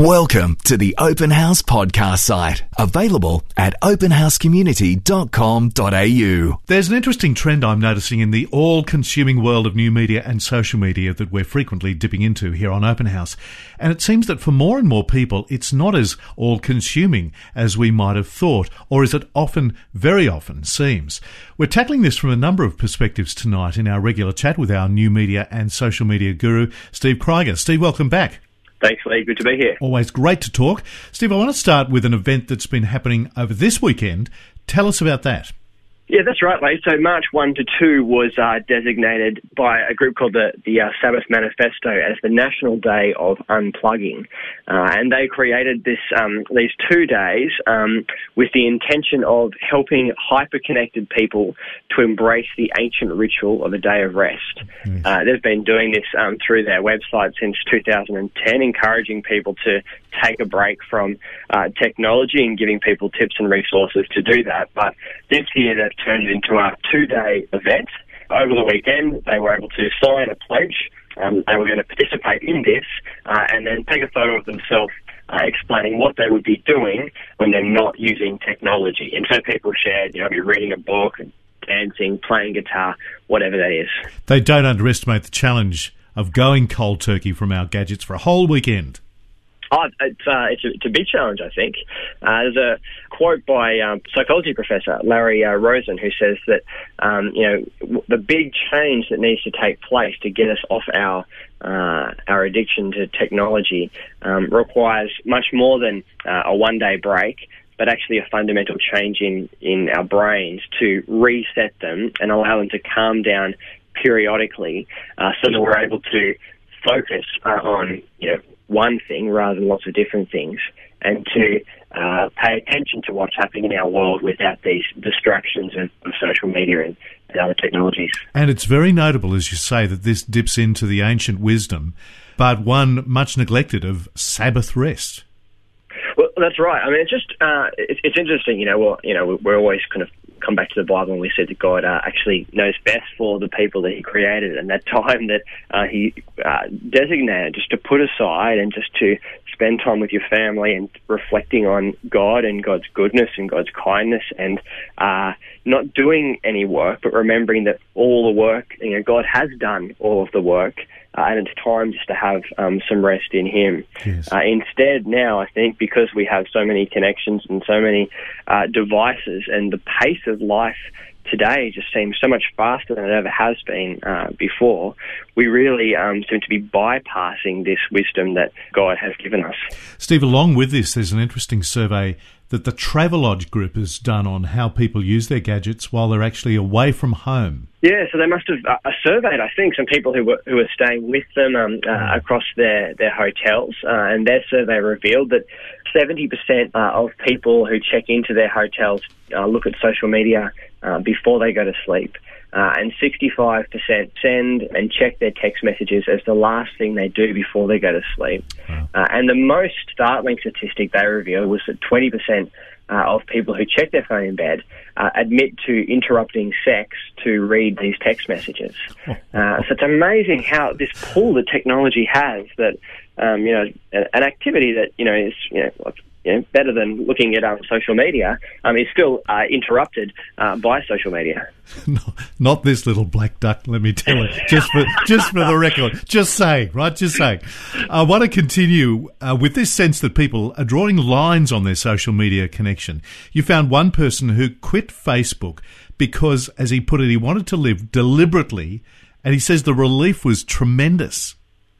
Welcome to the Open House podcast site, available at openhousecommunity.com.au. There's an interesting trend I'm noticing in the all-consuming world of new media and social media that we're frequently dipping into here on Open House. And it seems that for more and more people, it's not as all-consuming as we might have thought, or as it often, very often, seems. We're tackling this from a number of perspectives tonight in our regular chat with our new media and social media guru, Steve Krieger. Steve, welcome back. Thanks, Lee. Good to be here. Always great to talk. Steve, I want to start with an event that's been happening over this weekend. Tell us about that. Yeah, that's right, Lee. So March 1 to 2 was designated by a group called the Sabbath Manifesto as the National Day of Unplugging. And they created these 2 days with the intention of helping hyper-connected people to embrace the ancient ritual of a day of rest. They've been doing this through their website since 2010, encouraging people to take a break from technology and giving people tips and resources to do that. But this year they've turned it into a 2-day event. Over the weekend, they were able to sign a pledge. They were going to participate in this and then take a photo of themselves explaining what they would be doing when they're not using technology. And so people shared, be reading a book, dancing, playing guitar, whatever that is. They don't underestimate the challenge of going cold turkey from our gadgets for a whole weekend. Oh, it's a big challenge, I think. There's a quote by psychology professor Larry Rosen who says that the big change that needs to take place to get us off our addiction to technology requires much more than a one-day break, but actually a fundamental change in our brains to reset them and allow them to calm down periodically, so that we're able to focus on one thing rather than lots of different things, and to pay attention to what's happening in our world without these distractions of social media and other technologies. And it's very notable, as you say, that this dips into the ancient wisdom, but one much neglected of Sabbath rest. Well, that's right. I mean, it's just it's interesting. We're always kind of come back to the Bible, and we said that God actually knows best for the people that He created, and that time that He designated just to put aside and just to spend time with your family and reflecting on God and God's goodness and God's kindness, and not doing any work, but remembering that all the work, God has done all of the work. And it's time just to have some rest in Him. Yes. Instead, now, I think, because we have so many connections and so many devices, and the pace of life today just seems so much faster than it ever has been before, we really seem to be bypassing this wisdom that God has given us. Steve, along with this, there's an interesting survey that the Travelodge Group has done on how people use their gadgets while they're actually away from home. Yeah, so they must have surveyed, I think, some people who were staying with them across their hotels, and their survey revealed that 70% of people who check into their hotels look at social media before they go to sleep. And 65% send and check their text messages as the last thing they do before they go to sleep. Wow. And the most startling statistic they revealed was that 20% of people who check their phone in bed admit to interrupting sex to read these text messages. So it's amazing how this pull that technology has, that an activity that is better than looking at social media, is still interrupted by social media. No, not this little black duck, let me tell you. Just for the record. Just saying, right? Just saying. I want to continue with this sense that people are drawing lines on their social media connection. You found one person who quit Facebook because, as he put it, he wanted to live deliberately, and he says the relief was tremendous.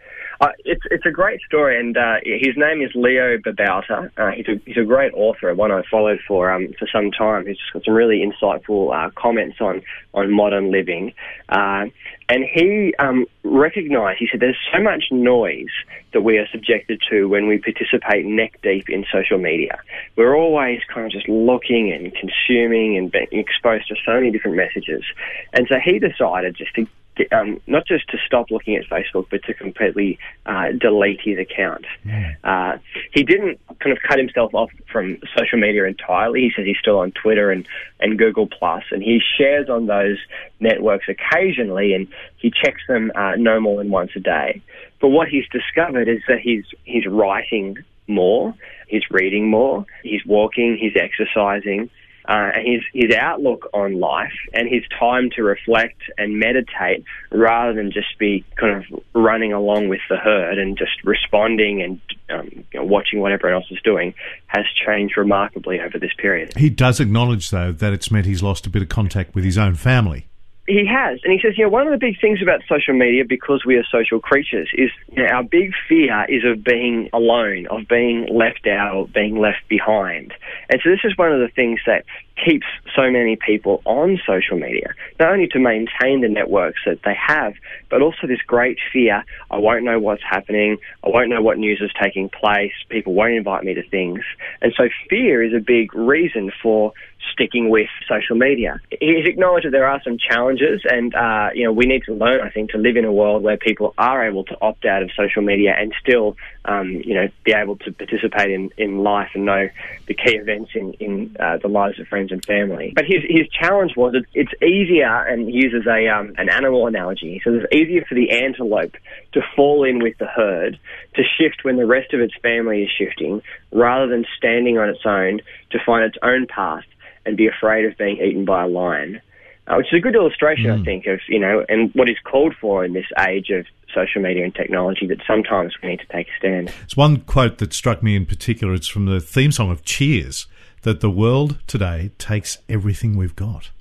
It's a great story, and his name is Leo Babauta. He's a great author, one I followed for some time. He's just got some really insightful comments on modern living. And he recognised, he said, there's so much noise that we are subjected to when we participate neck deep in social media. We're always kind of just looking and consuming and being exposed to so many different messages. And so he decided just to not just to stop looking at Facebook, but to completely delete his account. Yeah. He didn't kind of cut himself off from social media entirely. He says he's still on Twitter and Google+, and he shares on those networks occasionally, and he checks them no more than once a day. But what he's discovered is that he's writing more, he's reading more, he's walking, he's exercising, and his outlook on life and his time to reflect and meditate rather than just be kind of running along with the herd and just responding and watching what everyone else is doing has changed remarkably over this period. He does acknowledge, though, that it's meant he's lost a bit of contact with his own family. He has, and he says, one of the big things about social media, because we are social creatures, is our big fear is of being alone, of being left out, or being left behind. And so this is one of the things that keeps so many people on social media, not only to maintain the networks that they have, but also this great fear, I won't know what's happening, I won't know what news is taking place, people won't invite me to things. And so fear is a big reason for sticking with social media. He's acknowledged that there are some challenges and, we need to learn, I think, to live in a world where people are able to opt out of social media and still, be able to participate in life and know the key events in the lives of friends and family. But his challenge was it's easier, and he uses an animal analogy. He says it's easier for the antelope to fall in with the herd, to shift when the rest of its family is shifting, rather than standing on its own to find its own path and be afraid of being eaten by a lion. Which is a good illustration, I think, of, and what is called for in this age of social media and technology, that sometimes we need to take a stand. It's one quote that struck me in particular. It's from the theme song of Cheers, that the world today takes everything we've got.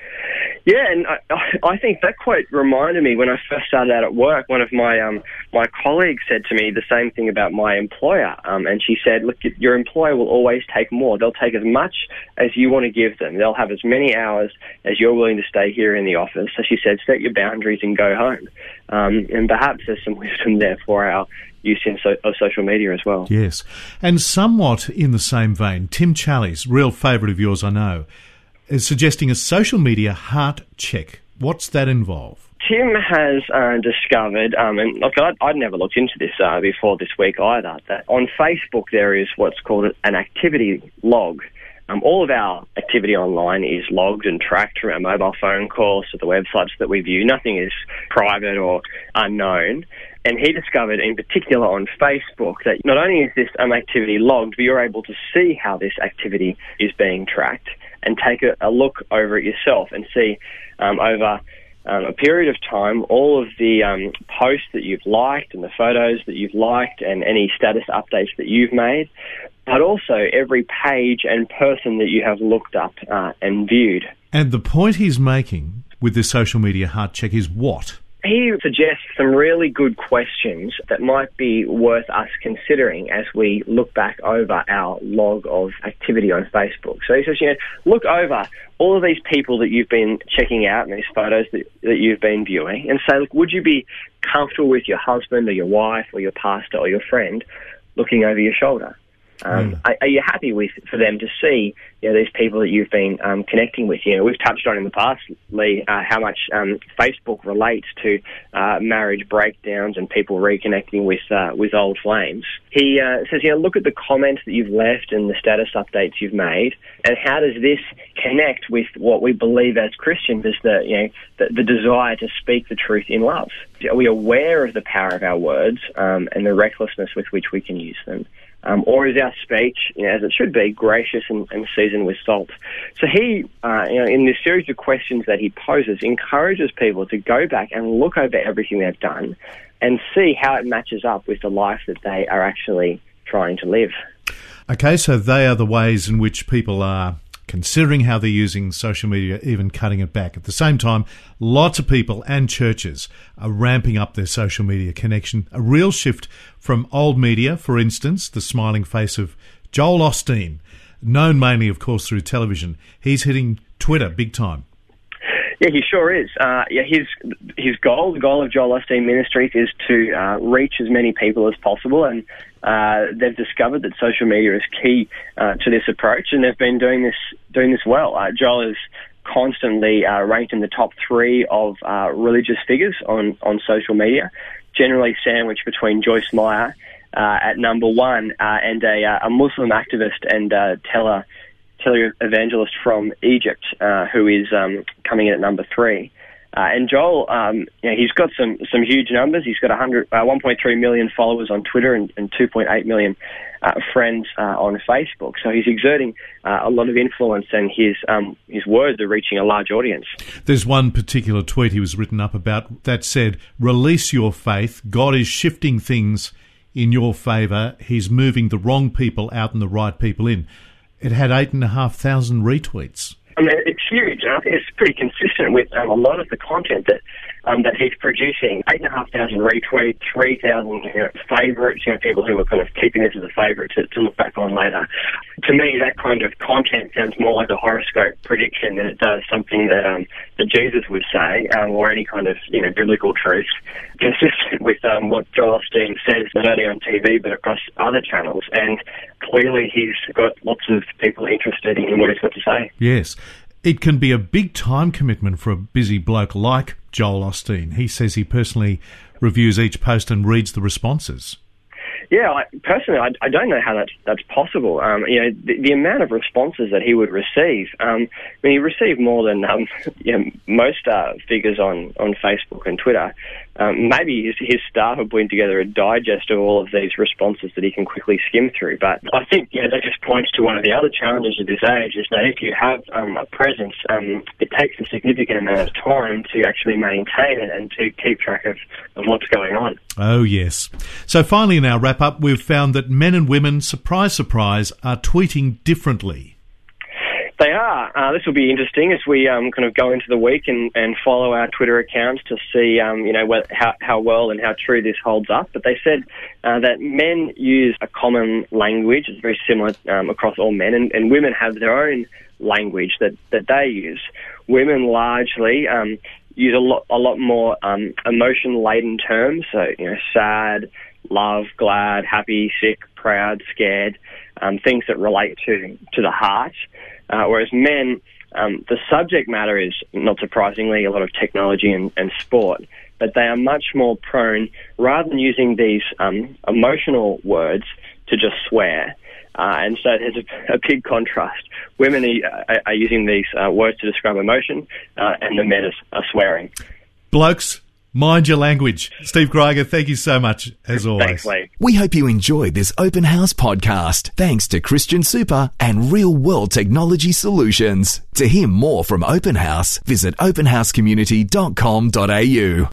Yeah, and I think that quote reminded me when I first started out at work. One of my my colleagues said to me the same thing about my employer, and she said, look, your employer will always take more. They'll take as much as you want to give them. They'll have as many hours as you're willing to stay here in the office. So she said, set your boundaries and go home. And perhaps there's some wisdom there for our use of social media as well. Yes, and somewhat in the same vein, Tim Challies, real favourite of yours, I know, is suggesting a social media heart check. What's that involve? Tim has discovered, and look, I'd never looked into this before this week either, that on Facebook there is what's called an activity log. All of our activity online is logged and tracked from our mobile phone calls to the websites that we view. Nothing is private or unknown. And he discovered, in particular on Facebook, that not only is this activity logged, but you're able to see how this activity is being tracked and take a look over it yourself and see over a period of time all of the posts that you've liked and the photos that you've liked and any status updates that you've made, but also every page and person that you have looked up and viewed. And the point he's making with this social media heart check is what? He suggests some really good questions that might be worth us considering as we look back over our log of activity on Facebook. So he says, look over all of these people that you've been checking out and these photos that you've been viewing and say, look, would you be comfortable with your husband or your wife or your pastor or your friend looking over your shoulder? Are you happy for them to see these people that you've been connecting with? We've touched on in the past, Lee, how much Facebook relates to marriage breakdowns and people reconnecting with old flames. He says, look at the comments that you've left and the status updates you've made, and how does this connect with what we believe as Christians is the desire to speak the truth in love? Are we aware of the power of our words and the recklessness with which we can use them? Or is our speech, as it should be, gracious and seasoned with salt? So he, in this series of questions that he poses, encourages people to go back and look over everything they've done and see how it matches up with the life that they are actually trying to live. Okay, so they are the ways in which people are considering how they're using social media, even cutting it back. At the same time, lots of people and churches are ramping up their social media connection. A real shift from old media, for instance, the smiling face of Joel Osteen, known mainly, of course, through television. He's hitting Twitter big time. Yeah, he sure is. His goal, the goal of Joel Osteen Ministries, is to reach as many people as possible, and they've discovered that social media is key to this approach, and they've been doing this well. Joel is constantly ranked in the top 3 of religious figures on social media, generally sandwiched between Joyce Meyer at number 1 and a Muslim activist and televangelist from Egypt who is coming in at number 3. And Joel, he's got some huge numbers. He's got 1.3 million followers on Twitter and 2.8 million friends on Facebook. So he's exerting a lot of influence, and his words are reaching a large audience. There's one particular tweet he was written up about that said, "Release your faith. God is shifting things in your favour. He's moving the wrong people out and the right people in." It had 8,500 retweets. I mean, it's huge. I think it's pretty consistent with a lot of the content that he's producing. 8,500 retweets, 3,000 favourites, people who are kind of keeping this as a favourite to look back on later. To me, that kind of content sounds more like a horoscope prediction than it does something that Jesus would say, or any kind of biblical truth, consistent with what Joel Osteen says, not only on TV but across other channels. And clearly, he's got lots of people interested in what he's got to say. Yes. It can be a big time commitment for a busy bloke like Joel Osteen. He says he personally reviews each post and reads the responses. Yeah, personally, I don't know how that's possible. The amount of responses that he would receive. He received more than most figures on Facebook and Twitter. Maybe his staff are putting together a digest of all of these responses that he can quickly skim through. But I think that just points to one of the other challenges of this age, is that if you have a presence, it takes a significant amount of time to actually maintain it and to keep track of what's going on. Oh, yes. So finally in our wrap-up, we've found that men and women, surprise, surprise, are tweeting differently. They are. This will be interesting as we kind of go into the week and follow our Twitter accounts to see, how well and how true this holds up. But they said that men use a common language. It's very similar across all men, and women have their own language that they use. Women largely use a lot more emotion-laden terms, so sad, love, glad, happy, sick, proud, scared, things that relate to the heart. Whereas men, the subject matter is, not surprisingly, a lot of technology and sport, but they are much more prone, rather than using these emotional words, to just swear. And so there's a big contrast. Women are using these words to describe emotion, and the men are swearing. Blokes, mind your language. Steve Greiger, thank you so much, as always. Thanks, Lee. We hope you enjoyed this Open House podcast, thanks to Christian Super and Real World Technology Solutions. To hear more from Open House, visit openhousecommunity.com.au.